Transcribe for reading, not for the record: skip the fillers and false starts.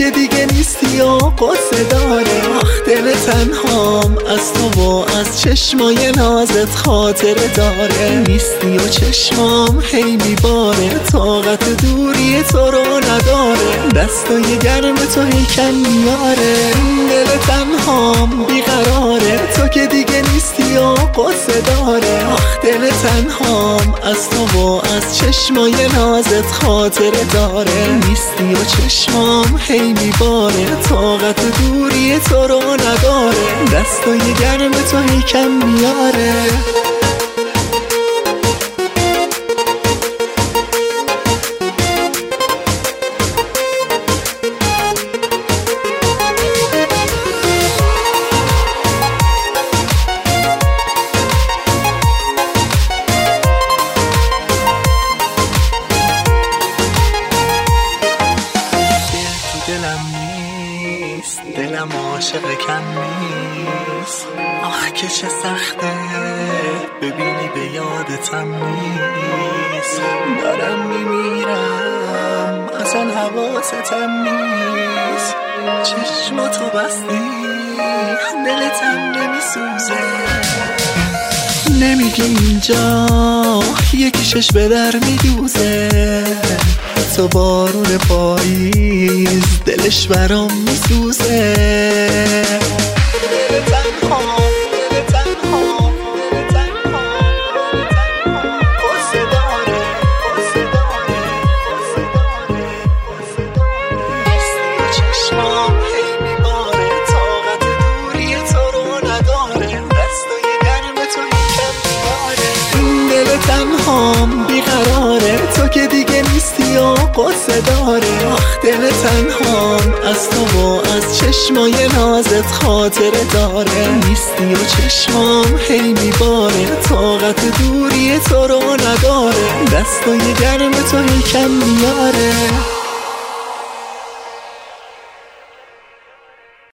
که دیگه نیستی و قصه داره. آخ دل تنهام از تو و از چشمای نازت خاطره داره. نیستی و چشمام هی میباره، طاقت دوری تو رو نداره. دستای گرم تو هی کم میاره، دل تنهام بیقراره. تو که دیگه نیستی و قصه داره. آخ دل تنهام از تو و از چشمای نازت خاطره داره. نیستی و چشمام هی میباره، طاقت دوری تو رو نداره. دستای گرم تو هی کم میاره. دلم عاشق کم نیست. آخ که چه سخته ببینی به یادتم نیست. دارم میمیرم اصلا حواستم نیست. چشماتو بستی دلتم نمیسوزه. نمیگی اینجا یکیشش به در میدوزه. تو بارون پاییز دلش برام میسوزه. دل تنهام دل تنهام دل تنهام قصه داره قصه داره قصه داره قصه داره. نیستی و چشمام هی میباره، طاقت دوری تو رو نداره. دستای گرم تو هی کم میاره. دل تنهام بیقراره، تو که دیگه نیستی و قصه داره. آخ دل تنهام از تو و از چشمای نازت خاطره داره. نیستی و چشمام هی میباره، طاقت دوری تو رو نداره. دستای گرم تو هی کم میاره.